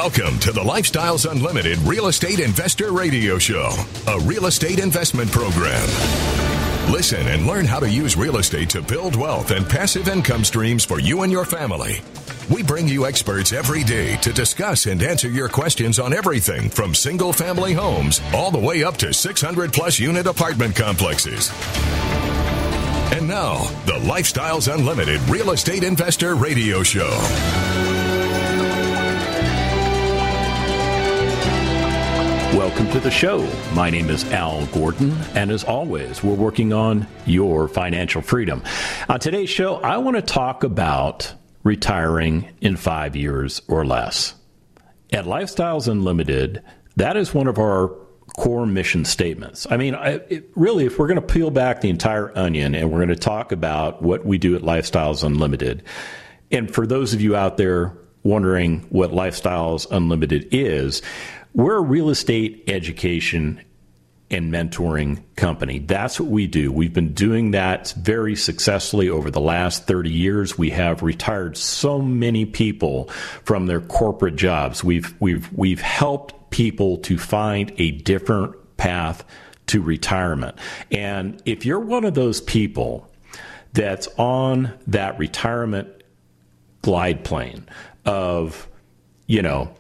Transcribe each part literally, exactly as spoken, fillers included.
Welcome to the Lifestyles Unlimited Real Estate Investor Radio Show, a real estate investment program. Listen and learn how to use real estate to build wealth and passive income streams for you and your family. We bring you experts every day to discuss and answer your questions on everything from single-family homes all the way up to six hundred plus unit apartment complexes. And now, the Lifestyles Unlimited Real Estate Investor Radio Show. Welcome to the show. My name is Al Gordon, and as always, we're working on your financial freedom. On today's show, I want to talk about retiring in five years or less. At Lifestyles Unlimited, that is one of our core mission statements. I mean, I, it, really, if we're going to peel back the entire onion and we're going to talk about what we do at Lifestyles Unlimited, and for those of you out there wondering what Lifestyles Unlimited is, we're a real estate education and mentoring company. That's what we do. We've been doing that very successfully over the last thirty years. We have retired so many people from their corporate jobs. We've we've we've helped people to find a different path to retirement. And if you're one of those people that's on that retirement glide plane of, you know,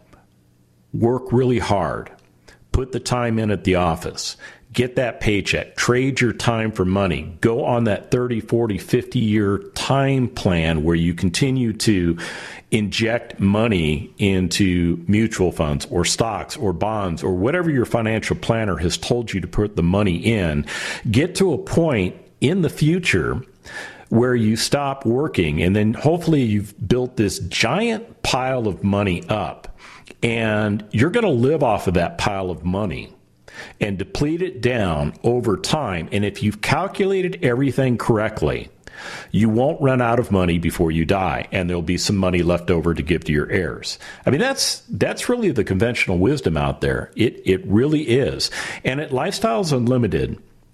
work really hard, put the time in at the office, get that paycheck, trade your time for money, go on that thirty, forty, fifty year time plan where you continue to inject money into mutual funds or stocks or bonds or whatever your financial planner has told you to put the money in. Get to a point in the future where you stop working, and then hopefully you've built this giant pile of money up. And you're going to live off of that pile of money and deplete it down over time. And if you've calculated everything correctly, you won't run out of money before you die, and there'll be some money left over to give to your heirs. I mean, that's that's really the conventional wisdom out there. It it really is. And at Lifestyles Unlimited,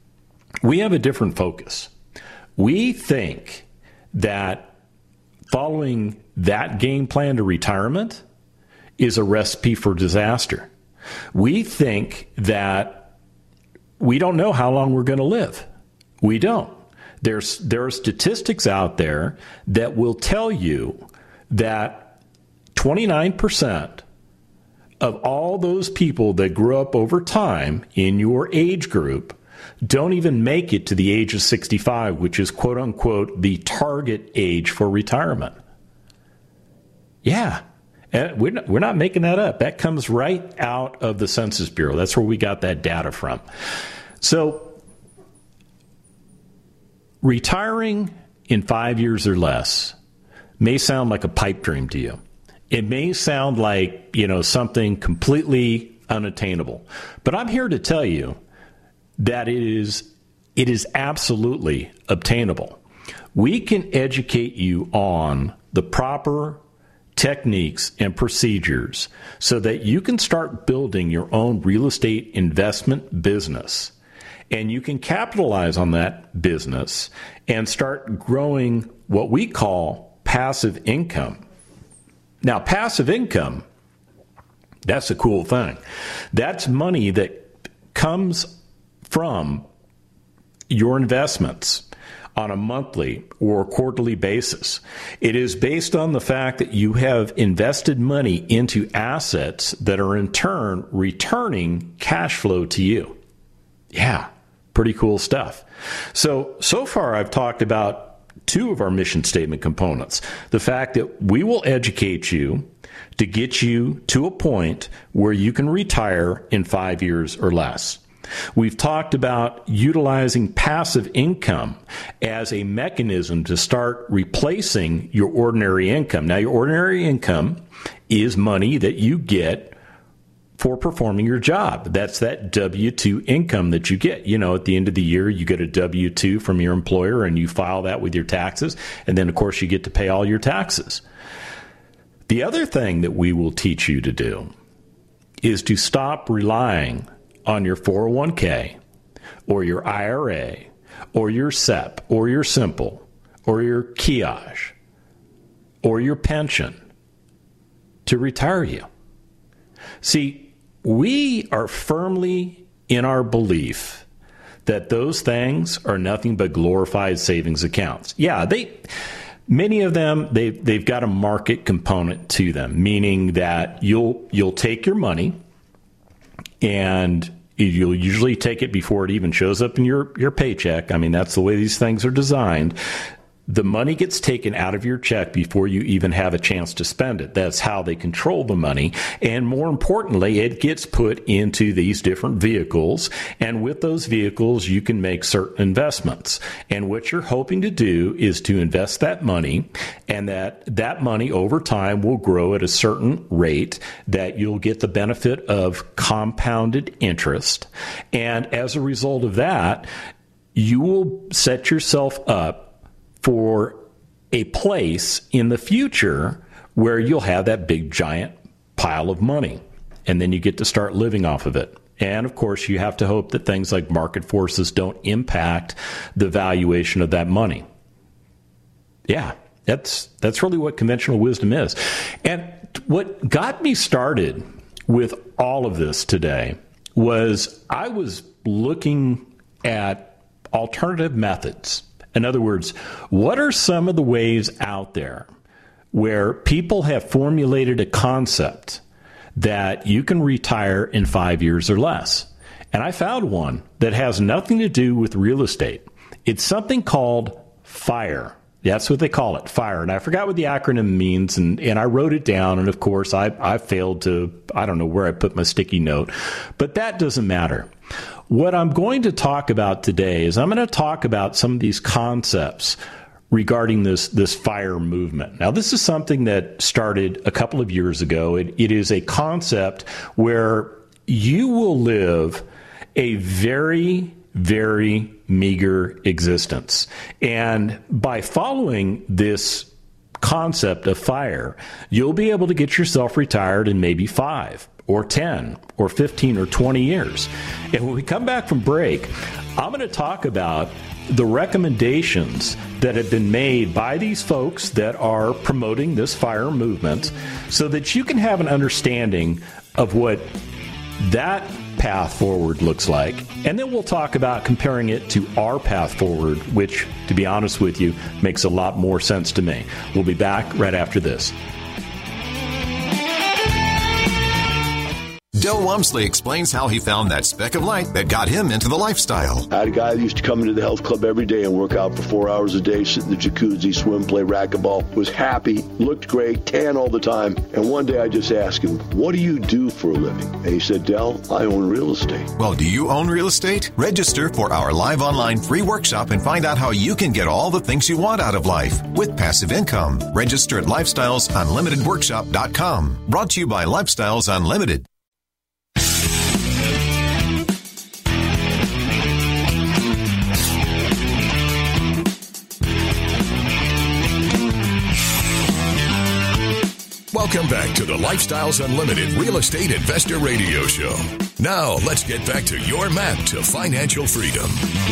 we have a different focus. We think that following that game plan to retirement is a recipe for disaster. We think that we don't know how long we're going to live. We don't. There's there are statistics out there that will tell you that twenty-nine percent of all those people that grew up over time in your age group don't even make it to the age of sixty-five, which is quote unquote the target age for retirement. Yeah. And we're not, we're not making that up. That comes right out of the Census Bureau. That's where we got that data from. So retiring in five years or less may sound like a pipe dream to you. It may sound like, you know, something completely unattainable. But I'm here to tell you that it is it is absolutely obtainable. We can educate you on the proper techniques and procedures so that you can start building your own real estate investment business, and you can capitalize on that business and start growing what we call passive income. Now, passive income, that's a cool thing. That's money that comes from your investments on a monthly or quarterly basis. It is based on the fact that you have invested money into assets that are in turn returning cash flow to you. Yeah, pretty cool stuff. So, so far I've talked about two of our mission statement components. The fact that we will educate you to get you to a point where you can retire in five years or less. We've talked about utilizing passive income as a mechanism to start replacing your ordinary income. Now, your ordinary income is money that you get for performing your job. That's that W two income that you get. You know, at the end of the year, you get a W two from your employer and you file that with your taxes. And then, of course, you get to pay all your taxes. The other thing that we will teach you to do is to stop relying on your four oh one k or your I R A or your S E P or your Simple or your Kiage or your pension to retire you. See, we are firmly in our belief that those things are nothing but glorified savings accounts. Yeah, they many of them they they've got a market component to them, meaning that you'll you'll take your money and you'll usually take it before it even shows up in your, your paycheck. I mean, that's the way these things are designed. The money gets taken out of your check before you even have a chance to spend it. That's how they control the money. And more importantly, it gets put into these different vehicles. And with those vehicles, you can make certain investments. And what you're hoping to do is to invest that money, and that that money over time will grow at a certain rate that you'll get the benefit of compounded interest. And as a result of that, you will set yourself up for a place in the future where you'll have that big giant pile of money, and then you get to start living off of it. And of course, you have to hope that things like market forces don't impact the valuation of that money. Yeah, that's that's really what conventional wisdom is. And what got me started with all of this today was I was looking at alternative methods. In other words, what are some of the ways out there where people have formulated a concept that you can retire in five years or less? And I found one that has nothing to do with real estate. It's something called FIRE. That's what they call it, FIRE. And I forgot what the acronym means, and, and I wrote it down. And of course, I, I failed to, I don't know where I put my sticky note, but that doesn't matter. What I'm going to talk about today is I'm going to talk about some of these concepts regarding this, this FIRE movement. Now, this is something that started a couple of years ago. It, it is a concept where you will live a very, very meager existence. And by following this concept of FIRE, you'll be able to get yourself retired in maybe five or ten or fifteen or twenty years. And when we come back from break, I'm going to talk about the recommendations that have been made by these folks that are promoting this FIRE movement so that you can have an understanding of what that path forward looks like. And then we'll talk about comparing it to our path forward, which, to be honest with you, makes a lot more sense to me. We'll be back right after this. Del Walmsley explains how he found that speck of light that got him into the lifestyle. I had a guy that used to come into the health club every day and work out for four hours a day, sit in the jacuzzi, swim, play racquetball, was happy, looked great, tan all the time. And one day I just asked him, what do you do for a living? And he said, Del, I own real estate. Well, do you own real estate? Register for our live online free workshop and find out how you can get all the things you want out of life with passive income. Register at lifestyles unlimited workshop dot com. Brought to you by Lifestyles Unlimited. Welcome back to the Lifestyles Unlimited Real Estate Investor Radio Show. Now, let's get back to your map to financial freedom.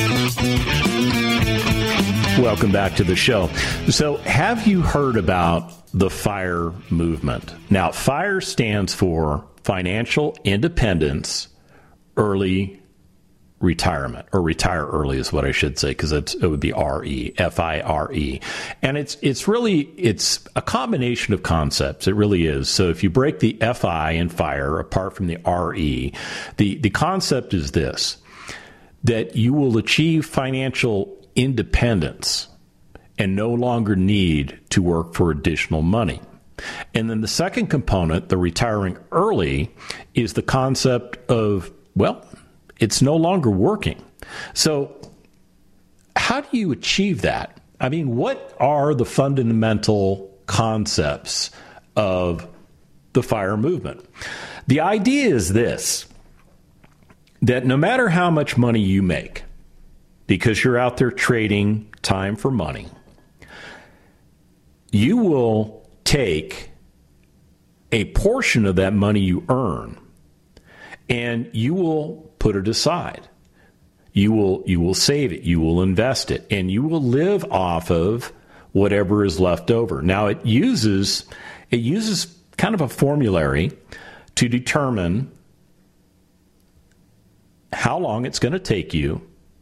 Welcome back to the show. So, have you heard about the FIRE movement? Now, FIRE stands for Financial Independence Early Retirement, or retire early is what I should say, because it would be R E, F I R E. And it's it's really, it's a combination of concepts. It really is. So if you break the F I and FIRE apart from the R E, the, the concept is this, that you will achieve financial independence and no longer need to work for additional money. And then the second component, the retiring early, is the concept of, well, it's no longer working. So how do you achieve that? I mean, what are the fundamental concepts of the FIRE movement? The idea is this, that no matter how much money you make, because you're out there trading time for money, you will take a portion of that money you earn and you will put it aside. You will you will save it, you will invest it, and you will live off of whatever is left over. Now it uses it uses kind of a formulary to determine how long it's going to take you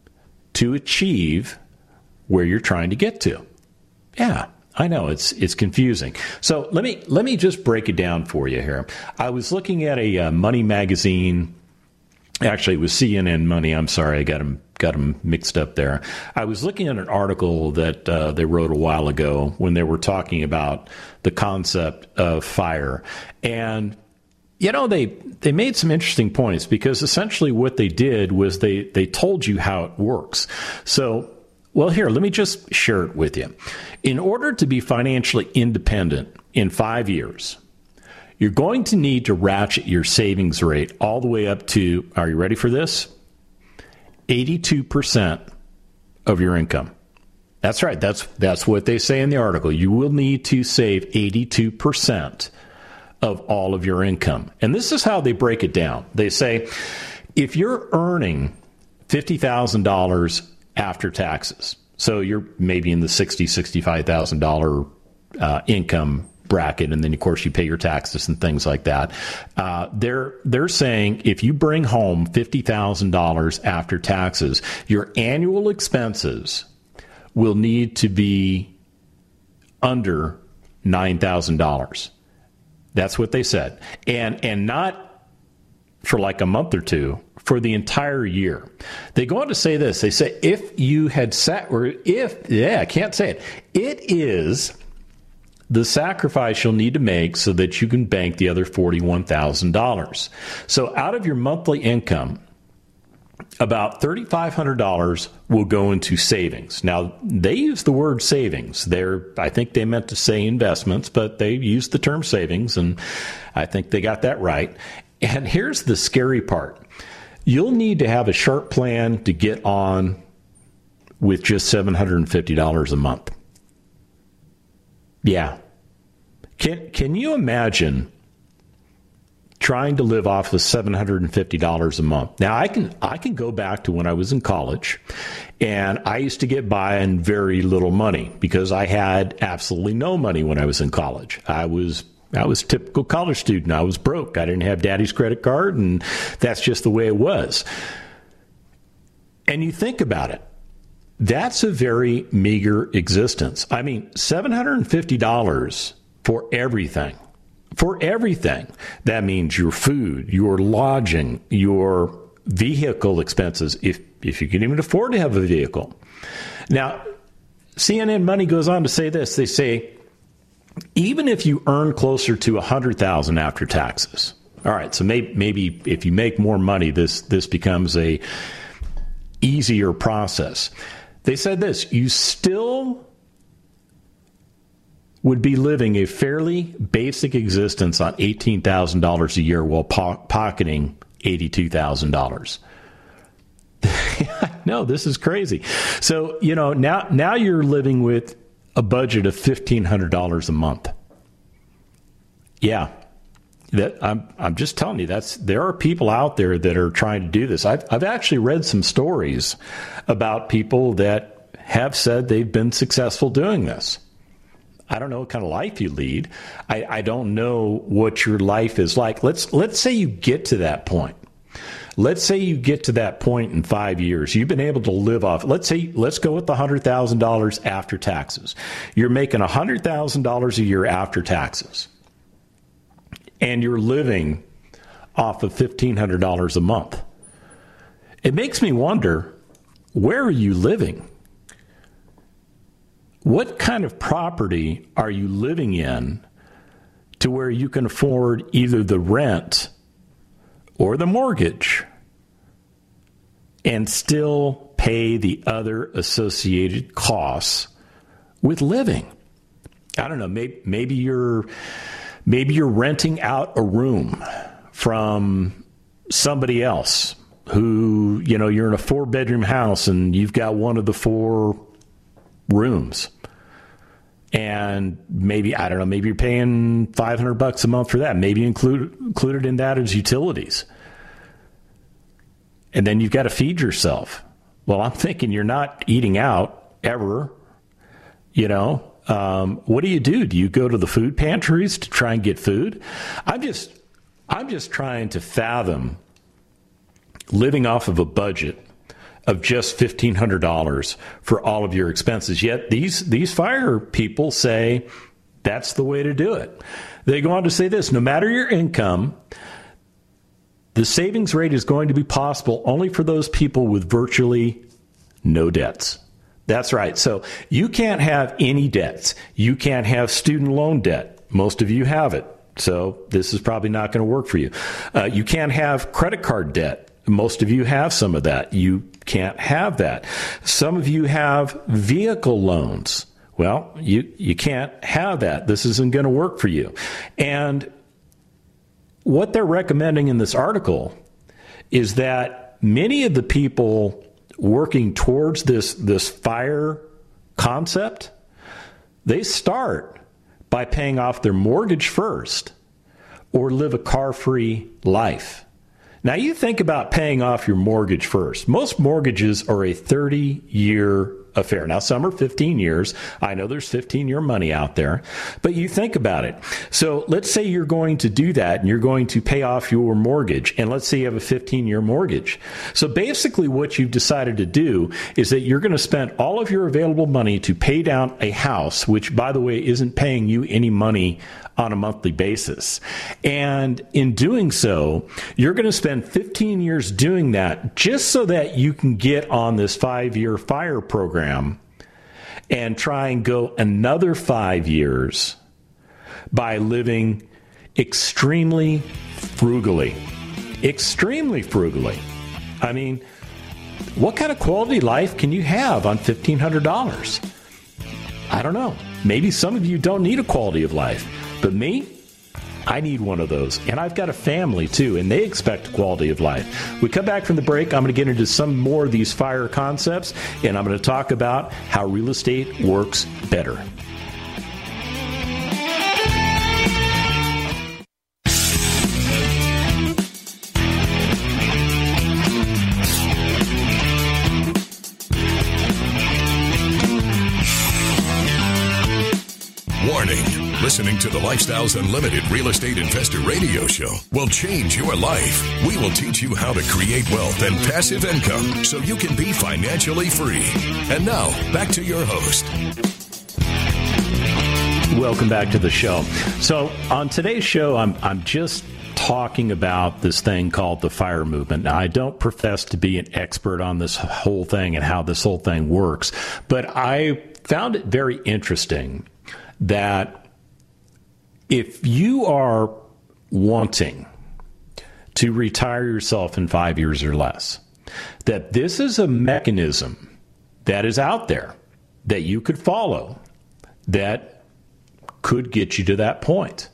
to achieve where you're trying to get to. Yeah, I know it's it's confusing. So let me let me just break it down for you here. I was looking at a uh, Money magazine. Actually, it was C N N Money. I'm sorry, I got them got them mixed up there. I was looking at an article that uh, they wrote a while ago when they were talking about the concept of FIRE, and you know, they they made some interesting points, because essentially what they did was they, they told you how it works. So, well, here, let me just share it with you. In order to be financially independent in five years, you're going to need to ratchet your savings rate all the way up to, are you ready for this? eighty-two percent of your income. That's right. That's, that's what they say in the article. You will need to save eighty-two percent of all of your income. And this is how they break it down. They say, if you're earning fifty thousand dollars after taxes, so you're maybe in the sixty thousand dollars, sixty-five thousand dollars uh, income bracket, and then, of course, you pay your taxes and things like that. Uh, they're, they're saying if you bring home fifty thousand dollars after taxes, your annual expenses will need to be under nine thousand dollars. That's what they said. And and not for like a month or two, for the entire year. They go on to say this. They say if you had sat, or if, yeah, I can't say it. It is the sacrifice you'll need to make so that you can bank the other forty-one thousand dollars. So out of your monthly income, about three thousand five hundred dollars will go into savings. Now, they use the word savings. They're, I think they meant to say investments, but they used the term savings, and I think they got that right. And here's the scary part. You'll need to have a sharp plan to get on with just seven hundred fifty dollars a month. Yeah. Can, can you imagine trying to live off of seven hundred fifty dollars a month? Now, I can I can go back to when I was in college, and I used to get by on very little money because I had absolutely no money when I was in college. I was I was a typical college student. I was broke. I didn't have daddy's credit card, and that's just the way it was. And you think about it. That's a very meager existence. I mean, seven hundred fifty dollars for everything. For everything. That means your food, your lodging, your vehicle expenses, if if you can even afford to have a vehicle. Now, C N N Money goes on to say this. They say, even if you earn closer to one hundred thousand dollars after taxes, all right, so maybe, maybe if you make more money, this this becomes a easier process. They said this, you still would be living a fairly basic existence on eighteen thousand dollars a year while po- pocketing eighty-two thousand dollars. No, this is crazy. So, you know, now now you're living with a budget of fifteen hundred dollars a month. Yeah. That I'm I'm just telling you, that's there are people out there that are trying to do this. I've I've actually read some stories about people that have said they've been successful doing this. I don't know what kind of life you lead. I, I don't know what your life is like. Let's let's say you get to that point. Let's say you get to that point in five years. You've been able to live off. Let's say let's go with the one hundred thousand dollars after taxes. You're making one hundred thousand dollars a year after taxes. And you're living off of fifteen hundred dollars a month. It makes me wonder, where are you living? What kind of property are you living in to where you can afford either the rent or the mortgage and still pay the other associated costs with living? I don't know, maybe, maybe you're maybe you're renting out a room from somebody else who, you know, you're in a four-bedroom house and you've got one of the four rooms. And maybe, I don't know, maybe you're paying five hundred bucks a month for that. Maybe include, included in that is utilities. And then you've got to feed yourself. Well, I'm thinking you're not eating out ever. You know, um, what do you do? Do you go to the food pantries to try and get food? I'm just, I'm just trying to fathom living off of a budget of just fifteen hundred dollars for all of your expenses. Yet these, these fire people say that's the way to do it. They go on to say this: no matter your income, the savings rate is going to be possible only for those people with virtually no debts. That's right. So you can't have any debts. You can't have student loan debt. Most of you have it. So this is probably not going to work for you. Uh, you can't have credit card debt. Most of you have some of that. You can't have that. Some of you have vehicle loans. Well, you, you can't have that. This isn't going to work for you. And what they're recommending in this article is that many of the people working towards this, this FIRE concept, they start by paying off their mortgage first or live a car-free life. Now, you think about paying off your mortgage first. Most mortgages are a thirty-year affair. Now, some are fifteen years. I know there's fifteen-year money out there, but you think about it. So let's say you're going to do that and you're going to pay off your mortgage, and let's say you have a fifteen-year mortgage. So basically what you've decided to do is that you're going to spend all of your available money to pay down a house, which, by the way, isn't paying you any money on a monthly basis. And in doing so, you're going to spend fifteen years doing that just so that you can get on this five-year FIRE program and try and go another five years by living extremely frugally. Extremely frugally. I mean, what kind of quality life can you have on fifteen hundred dollars? I don't know. Maybe some of you don't need a quality of life. But me, I need one of those. And I've got a family, too, and they expect quality of life. We come back from the break. I'm going to get into some more of these FIRE concepts, and I'm going to talk about how real estate works better. Warning. Listening to the Lifestyles Unlimited Real Estate Investor Radio Show will change your life. We will teach you how to create wealth and passive income so you can be financially free. And now, back to your host. Welcome back to the show. So on today's show, I'm I'm just talking about this thing called the FIRE movement. Now, I don't profess to be an expert on this whole thing and how this whole thing works, but I found it very interesting that if you are wanting to retire yourself in five years or less, that this is a mechanism that is out there that you could follow that could get you to that point.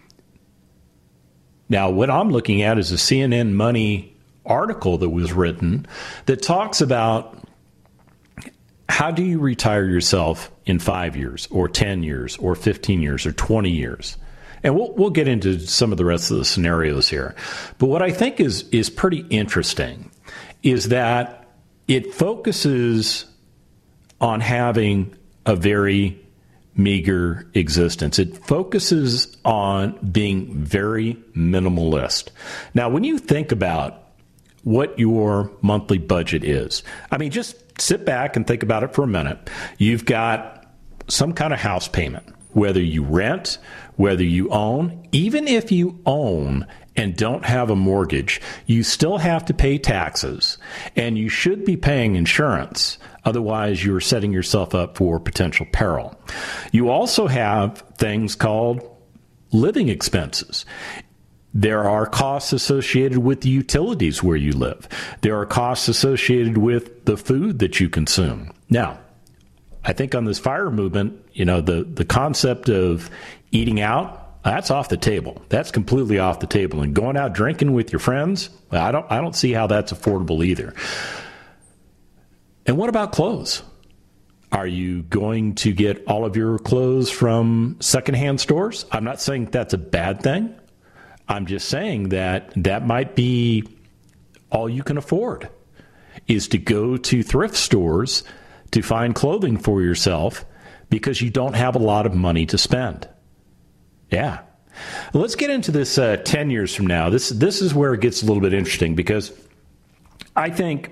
Now, what I'm looking at is a C N N Money article that was written that talks about how do you retire yourself in five years or ten years or fifteen years or twenty years? And we'll we'll get into some of the rest of the scenarios here. But what I think is is pretty interesting is that it focuses on having a very meager existence. It focuses on being very minimalist. Now, when you think about what your monthly budget is, I mean, just sit back and think about it for a minute. You've got some kind of house payment, whether you rent, whether you own. Even if you own and don't have a mortgage, you still have to pay taxes, and you should be paying insurance. Otherwise, you're setting yourself up for potential peril. You also have things called living expenses. There are costs associated with the utilities where you live. There are costs associated with the food that you consume. Now, I think on this FIRE movement, you know, the, the concept of eating out, that's off the table. That's completely off the table. And going out drinking with your friends, I don't I don't see how that's affordable either. And what about clothes? Are you going to get all of your clothes from secondhand stores? I'm not saying that's a bad thing. I'm just saying that that might be all you can afford, is to go to thrift stores to find clothing for yourself because you don't have a lot of money to spend. Yeah. Let's get into this uh, ten years from now. This this is where it gets a little bit interesting, because I think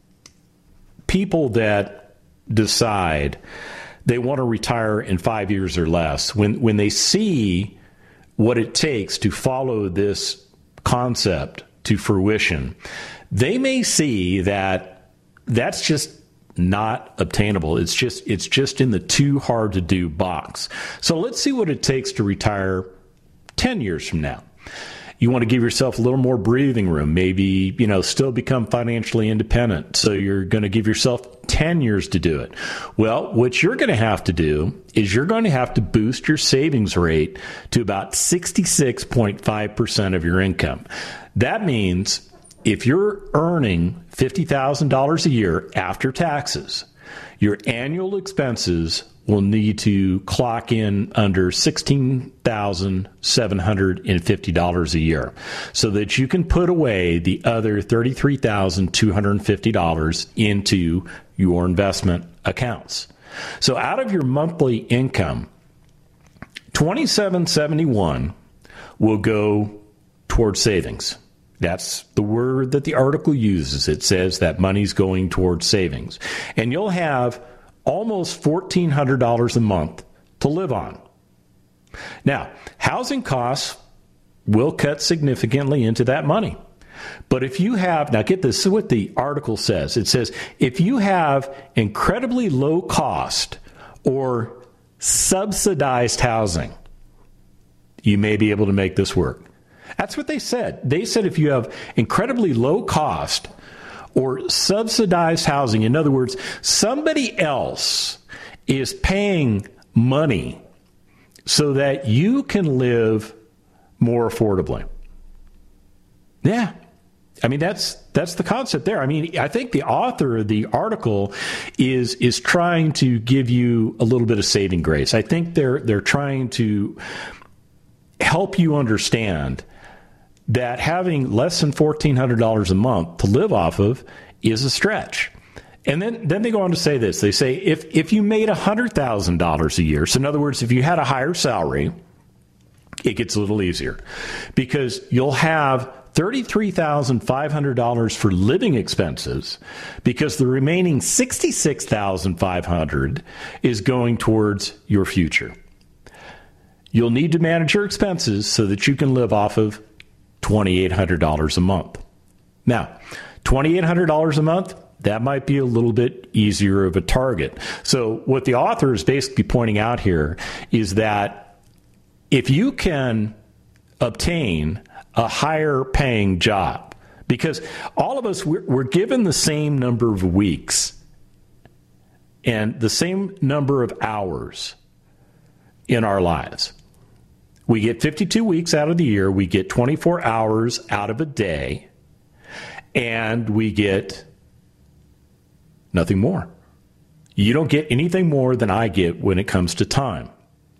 people that decide they want to retire in five years or less, when when they see what it takes to follow this concept to fruition, they may see that that's just not obtainable. It's just it's just in the too hard to do box. So let's see what it takes to retire ten years from now. You want to give yourself a little more breathing room, maybe, you know, still become financially independent. So you're going to give yourself ten years to do it. Well, what you're going to have to do is you're going to have to boost your savings rate to about sixty-six point five percent of your income. That means if you're earning fifty thousand dollars a year after taxes, your annual expenses will need to clock in under sixteen thousand seven hundred fifty dollars a year so that you can put away the other thirty-three thousand two hundred fifty dollars into your investment accounts. So out of your monthly income, twenty-seven seventy-one will go towards savings. That's the word that the article uses. It says that money's going towards savings. And you'll have almost fourteen hundred dollars a month to live on. Now, housing costs will cut significantly into that money. But if you have, now get this, this is what the article says. It says, if you have incredibly low cost or subsidized housing, you may be able to make this work. That's what they said. They said if you have incredibly low cost or subsidized housing, in other words, somebody else is paying money so that you can live more affordably. Yeah. I mean, that's that's the concept there. I mean, I think the author of the article is is trying to give you a little bit of saving grace. I think they're they're trying to help you understand that having less than fourteen hundred dollars a month to live off of is a stretch. And then, then they go on to say this. They say if, if you made one hundred thousand dollars a year, so in other words, if you had a higher salary, it gets a little easier because you'll have thirty-three thousand five hundred dollars for living expenses because the remaining sixty-six thousand five hundred dollars is going towards your future. You'll need to manage your expenses so that you can live off of twenty-eight hundred dollars a month. Now, twenty-eight hundred dollars a month, that might be a little bit easier of a target. So what the author is basically pointing out here is that if you can obtain a higher paying job, because all of us, we're, we're given the same number of weeks and the same number of hours in our lives. We get fifty-two weeks out of the year. We get twenty-four hours out of a day. And we get nothing more. You don't get anything more than I get when it comes to time.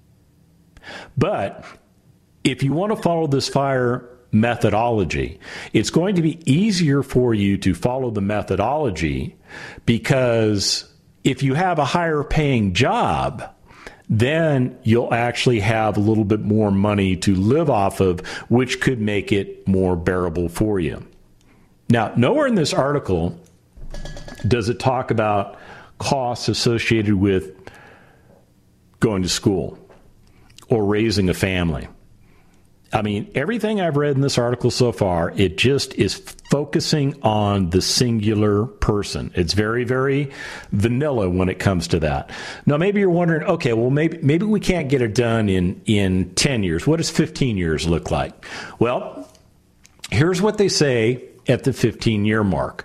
But if you want to follow this FIRE methodology, it's going to be easier for you to follow the methodology because if you have a higher paying job, then you'll actually have a little bit more money to live off of, which could make it more bearable for you. Now, nowhere in this article does it talk about costs associated with going to school or raising a family. I mean, everything I've read in this article so far, it just is focusing on the singular person. It's very, very vanilla when it comes to that. Now, maybe you're wondering, okay, well, maybe maybe we can't get it done in, in ten years. What does fifteen years look like? Well, here's what they say at the fifteen-year mark.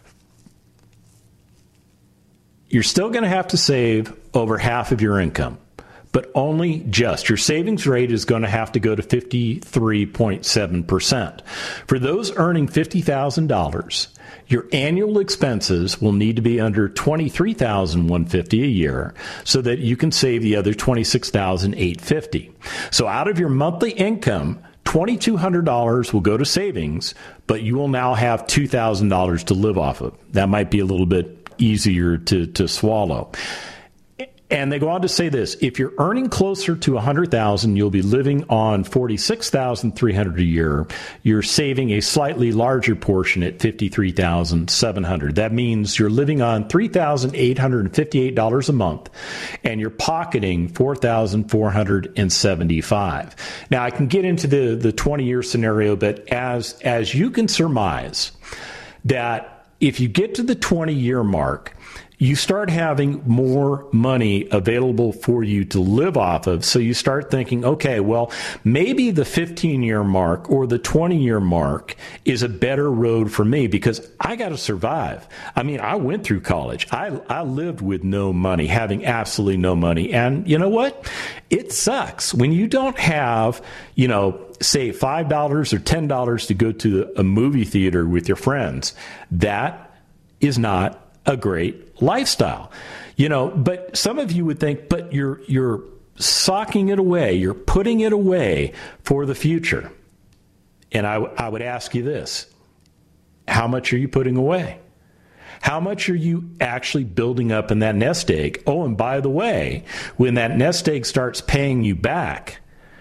You're still going to have to save over half of your income, but only just. Your savings rate is going to have to go to fifty-three point seven percent. For those earning fifty thousand dollars, your annual expenses will need to be under twenty-three thousand one hundred fifty dollars a year so that you can save the other twenty-six thousand eight hundred fifty dollars. So out of your monthly income, twenty-two hundred dollars will go to savings, but you will now have two thousand dollars to live off of. That might be a little bit easier to, to swallow. And they go on to say this: if you're earning closer to one hundred thousand dollars, you'll be living on forty-six thousand three hundred dollars a year. You're saving a slightly larger portion at fifty-three thousand seven hundred dollars. That means you're living on three thousand eight hundred fifty-eight dollars a month, and you're pocketing four thousand four hundred seventy-five dollars. Now, I can get into the, the twenty-year scenario, but as, as you can surmise, that if you get to the twenty-year mark, you start having more money available for you to live off of. So you start thinking, okay, well, maybe the fifteen-year mark or the twenty-year mark is a better road for me because I got to survive. I mean, I went through college. I, I lived with no money, having absolutely no money. And you know what? It sucks when you don't have, you know, say five dollars or ten dollars to go to a movie theater with your friends. That is not a great lifestyle, you know, but some of you would think, but you're, you're socking it away. You're putting it away for the future. And I, I would ask you this: how much are you putting away? How much are you actually building up in that nest egg? Oh, and by the way, when that nest egg starts paying you back,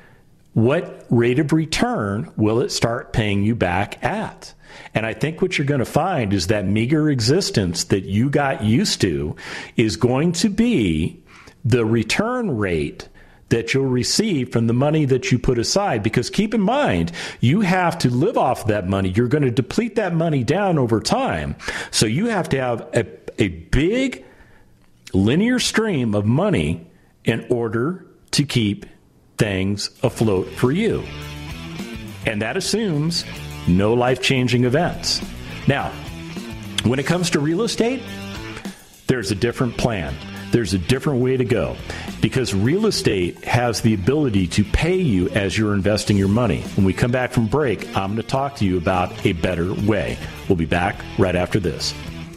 what rate of return will it start paying you back at? And I think what you're going to find is that meager existence that you got used to is going to be the return rate that you'll receive from the money that you put aside. Because keep in mind, you have to live off that money. You're going to deplete that money down over time. So you have to have a, a big linear stream of money in order to keep things afloat for you. And that assumes no life-changing events. Now, when it comes to real estate, there's a different plan. There's a different way to go, because real estate has the ability to pay you as you're investing your money. When we come back from break, I'm going to talk to you about a better way. We'll be back right after this.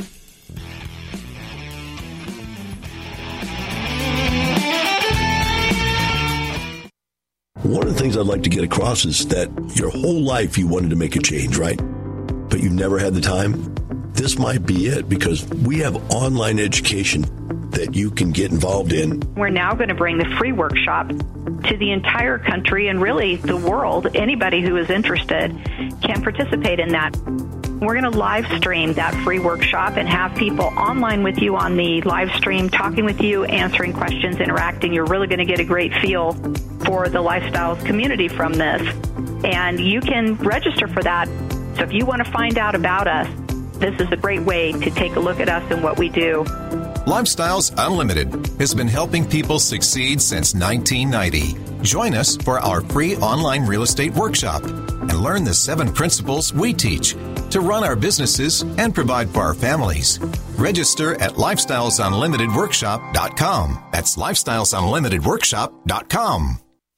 One of the things I'd like to get across is that your whole life you wanted to make a change, right? But you never had the time. This might be it, because we have online education that you can get involved in. We're now going to bring the free workshop to the entire country and really the world. Anybody who is interested can participate in that. We're going to live stream that free workshop and have people online with you on the live stream, talking with you, answering questions, interacting. You're really going to get a great feel for the Lifestyles community from this. And you can register for that. So if you want to find out about us, this is a great way to take a look at us and what we do. Lifestyles Unlimited has been helping people succeed since nineteen ninety. Join us for our free online real estate workshop and learn the seven principles we teach to run our businesses and provide for our families. Register at lifestyles unlimited workshop dot com. That's lifestyles unlimited workshop dot com.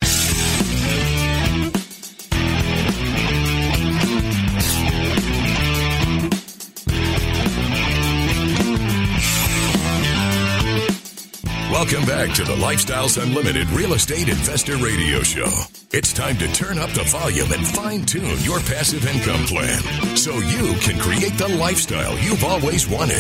Welcome back to the Lifestyles Unlimited Real Estate Investor Radio Show. It's time to turn up the volume and fine-tune your passive income plan so you can create the lifestyle you've always wanted.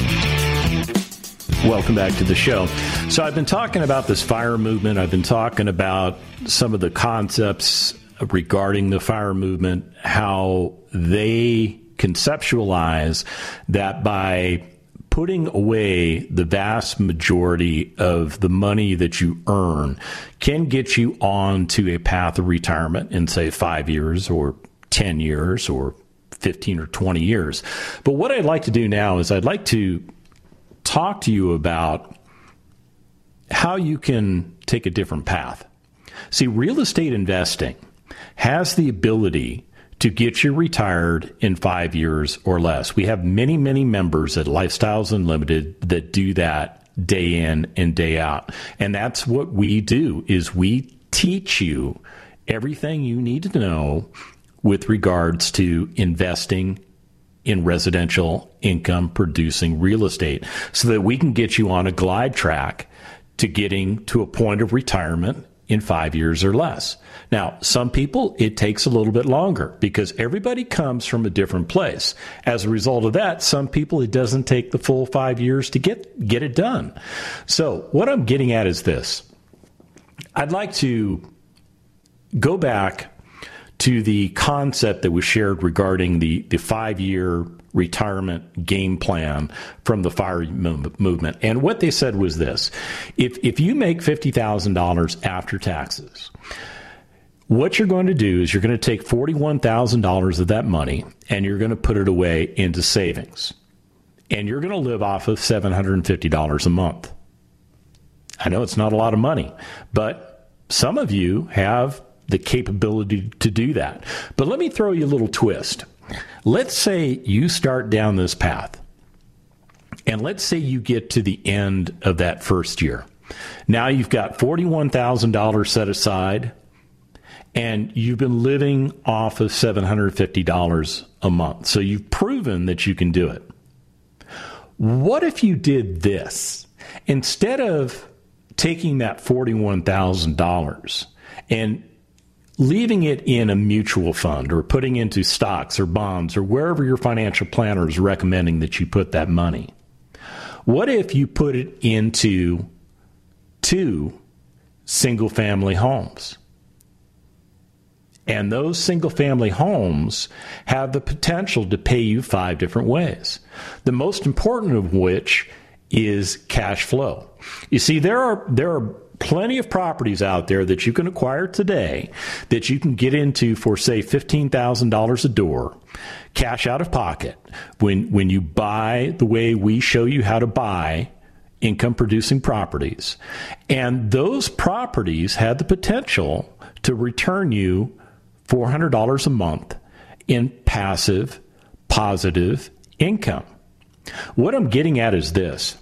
Welcome back to the show. So I've been talking about this FIRE movement. I've been talking about some of the concepts regarding the FIRE movement, how they conceptualize that by putting away the vast majority of the money that you earn can get you on to a path of retirement in, say, five years or ten years or fifteen or twenty years. But what I'd like to do now is I'd like to talk to you about how you can take a different path. See, real estate investing has the ability to get you retired in five years or less. We have many, many members at Lifestyles Unlimited that do that day in and day out. And that's what we do, is we teach you everything you need to know with regards to investing in residential income producing real estate so that we can get you on a glide track to getting to a point of retirement in five years or less. Now, some people, it takes a little bit longer because everybody comes from a different place. As a result of that, some people, it doesn't take the full five years to get, get it done. So what I'm getting at is this. I'd like to go back to the concept that was shared regarding the, the five-year retirement game plan from the FIRE movement. And what they said was this. If, if you make fifty thousand dollars after taxes, what you're going to do is you're going to take forty-one thousand dollars of that money and you're going to put it away into savings. And you're going to live off of seven hundred fifty dollars a month. I know it's not a lot of money, but some of you have the capability to do that. But let me throw you a little twist. Let's say you start down this path, and let's say you get to the end of that first year. Now you've got forty-one thousand dollars set aside, and you've been living off of seven hundred fifty dollars a month. So you've proven that you can do it. What if you did this? Instead of taking that forty-one thousand dollars and leaving it in a mutual fund or putting into stocks or bonds or wherever your financial planner is recommending that you put that money, what if you put it into two single-family homes? And those single-family homes have the potential to pay you five different ways, the most important of which is cash flow. You see, there are there are plenty of properties out there that you can acquire today that you can get into for, say, fifteen thousand dollars a door, cash out of pocket, when when you buy the way we show you how to buy income-producing properties. And those properties had the potential to return you four hundred dollars a month in passive, positive income. What I'm getting at is this.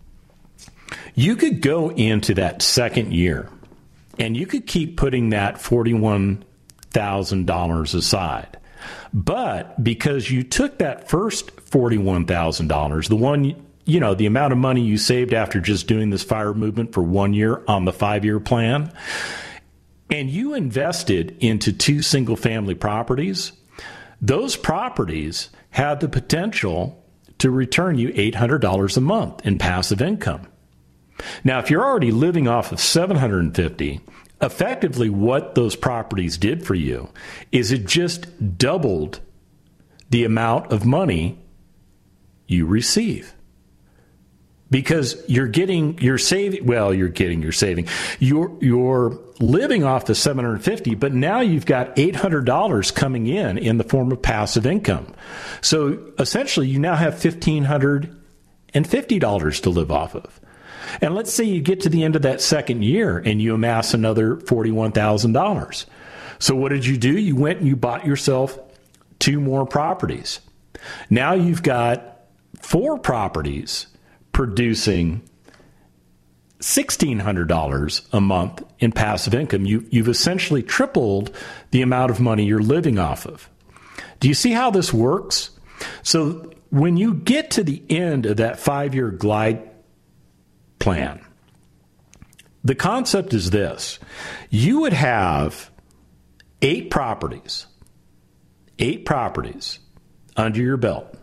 You could go into that second year and you could keep putting that forty-one thousand dollars aside. But because you took that first forty-one thousand dollars, the one, you know, the amount of money you saved after just doing this FIRE movement for one year on the five-year plan, and you invested into two single-family properties, those properties had the potential to return you eight hundred dollars a month in passive income. Now, if you're already living off of seven hundred fifty dollars, effectively what those properties did for you is it just doubled the amount of money you receive. Because you're getting, you're saving, well, you're getting, you're saving. You're, you're living off the seven hundred fifty dollars, but now you've got eight hundred dollars coming in in the form of passive income. So essentially, you now have one thousand five hundred fifty dollars to live off of. And let's say you get to the end of that second year and you amass another forty-one thousand dollars. So what did you do? You went and you bought yourself two more properties. Now you've got four properties producing one thousand six hundred dollars a month in passive income. You, you've essentially tripled the amount of money you're living off of. Do you see how this works? So when you get to the end of that five-year glide plan, the concept is this. You would have eight properties, eight properties under your belt,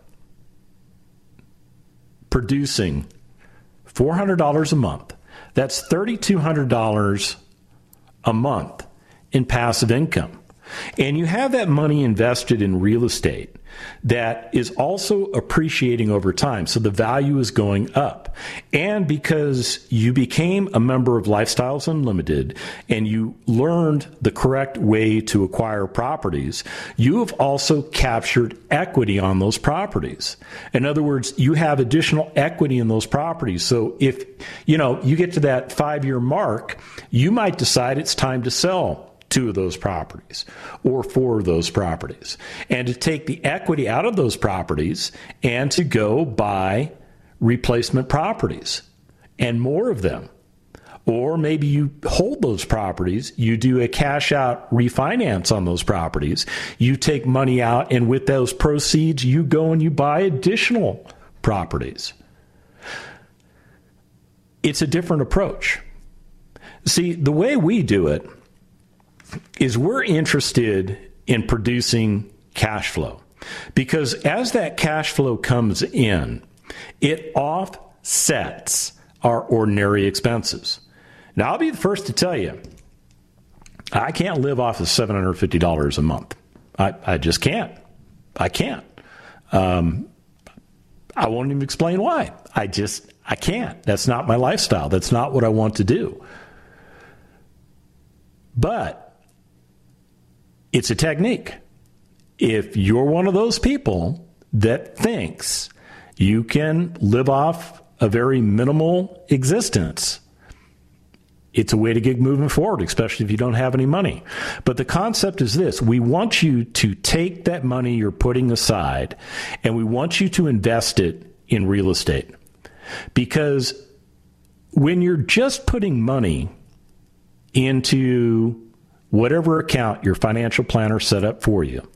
producing four hundred dollars a month. That's three thousand two hundred dollars a month in passive income. And you have that money invested in real estate that is also appreciating over time. So the value is going up. And because you became a member of Lifestyles Unlimited and you learned the correct way to acquire properties, you have also captured equity on those properties. In other words, you have additional equity in those properties. So if, you know, you get to that five-year mark, you might decide it's time to sell two of those properties or four of those properties, and to take the equity out of those properties and to go buy replacement properties and more of them. Or maybe you hold those properties, you do a cash out refinance on those properties, you take money out, and with those proceeds, you go and you buy additional properties. It's a different approach. See, the way we do it is we're interested in producing cash flow, because as that cash flow comes in, it offsets our ordinary expenses. Now, I'll be the first to tell you, I can't live off of seven hundred fifty dollars a month. I, I just can't. I can't. Um, I won't even explain why. I just, I can't. That's not my lifestyle. That's not what I want to do. But it's a technique. If you're one of those people that thinks you can live off a very minimal existence, it's a way to get moving forward, especially if you don't have any money. But the concept is this. We want you to take that money you're putting aside, and we want you to invest it in real estate. Because when you're just putting money into whatever account your financial planner set up for you,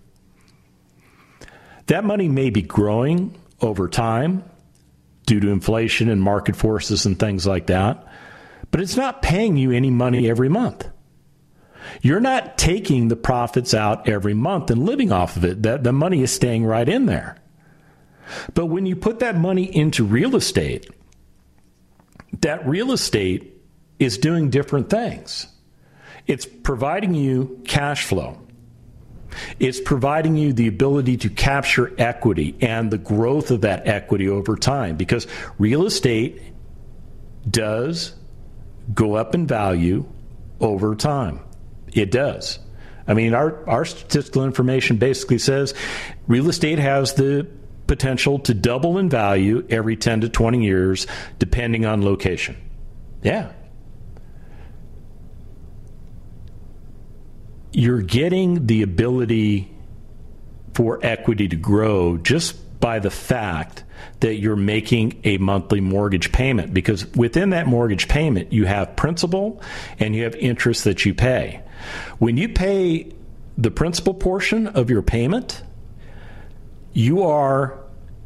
that money may be growing over time due to inflation and market forces and things like that. But it's not paying you any money every month. You're not taking the profits out every month and living off of it. That the money is staying right in there. But when you put that money into real estate, that real estate is doing different things. It's providing you cash flow. It's providing you the ability to capture equity and the growth of that equity over time, because real estate does go up in value over time. It does. I mean, our, our statistical information basically says real estate has the potential to double in value every ten to twenty years, depending on location. Yeah. You're getting the ability for equity to grow just by the fact that you're making a monthly mortgage payment, because within that mortgage payment, you have principal and you have interest that you pay. When you pay the principal portion of your payment, you are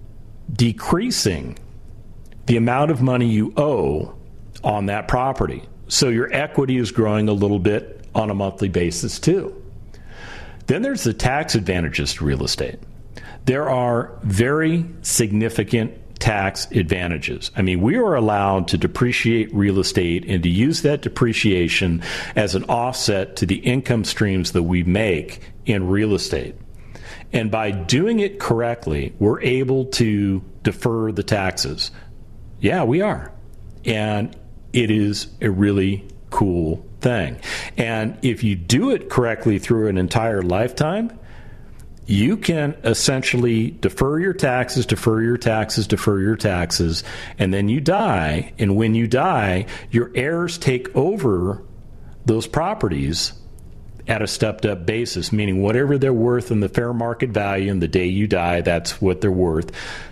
decreasing the amount of money you owe on that property. So your equity is growing a little bit on a monthly basis too. Then there's the tax advantages to real estate. There are very significant tax advantages. I mean, we are allowed to depreciate real estate and to use that depreciation as an offset to the income streams that we make in real estate. And by doing it correctly, we're able to defer the taxes. Yeah, we are. And it is a really cool thing. And if you do it correctly through an entire lifetime, you can essentially defer your taxes, defer your taxes, defer your taxes, and then you die. And when you die, your heirs take over those properties at a stepped-up basis, meaning whatever they're worth in the fair market value, and the day you die, that's what they're worth.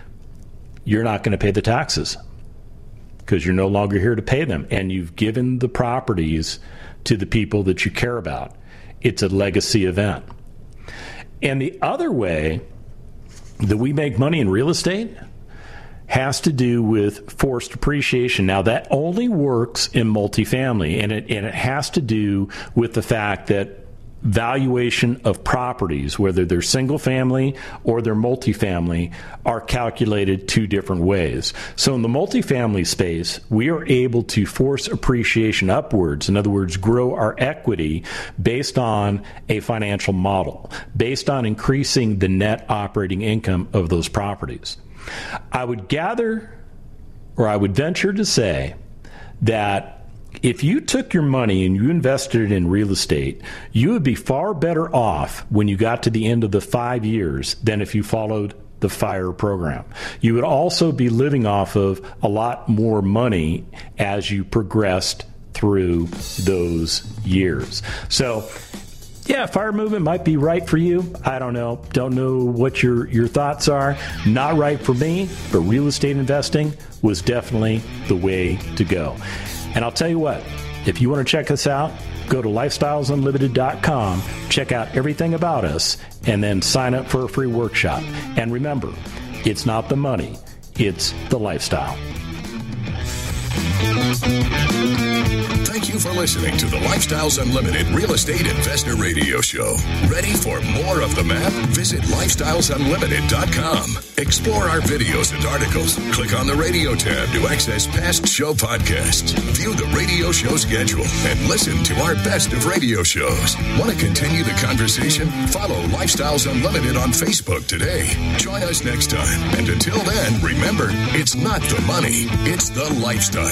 You're not going to pay the taxes because you're no longer here to pay them, and you've given the properties to the people that you care about. It's a legacy event. And the other way that we make money in real estate has to do with forced appreciation. Now, that only works in multifamily, and it, and it has to do with the fact that valuation of properties, whether they're single family or they're multifamily, are calculated two different ways. So in the multifamily space, we are able to force appreciation upwards. In other words, grow our equity based on a financial model, based on increasing the net operating income of those properties. I would gather, or I would venture to say, that if you took your money and you invested it in real estate, you would be far better off when you got to the end of the five years than if you followed the FIRE program. You would also be living off of a lot more money as you progressed through those years. So, yeah, FIRE movement might be right for you. I don't know. Don't know what your, your thoughts are. Not right for me, but real estate investing was definitely the way to go. And I'll tell you what, if you want to check us out, go to lifestyles unlimited dot com, check out everything about us, and then sign up for a free workshop. And remember, it's not the money, it's the lifestyle. Thank you for listening to the Lifestyles Unlimited Real Estate Investor Radio Show. Ready for more of the map? Visit lifestyles unlimited dot com. Explore our videos and articles. Click on the radio tab to access past show podcasts. View the radio show schedule and listen to our best of radio shows. Want to continue the conversation? Follow Lifestyles Unlimited on Facebook today. Join us next time. And until then, remember, it's not the money, it's the lifestyle.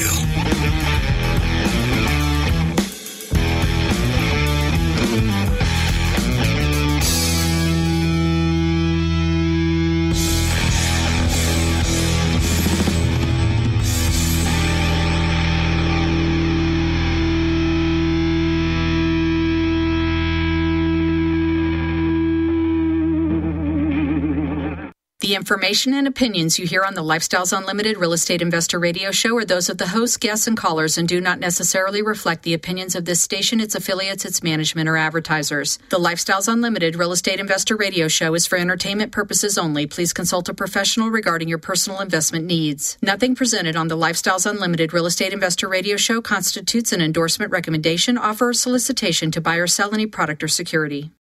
The information and opinions you hear on the Lifestyles Unlimited Real Estate Investor Radio Show are those of the hosts, guests, and callers and do not necessarily reflect the opinions of this station, its affiliates, its management, or advertisers. The Lifestyles Unlimited Real Estate Investor Radio Show is for entertainment purposes only. Please consult a professional regarding your personal investment needs. Nothing presented on the Lifestyles Unlimited Real Estate Investor Radio Show constitutes an endorsement, recommendation, offer, or solicitation to buy or sell any product or security.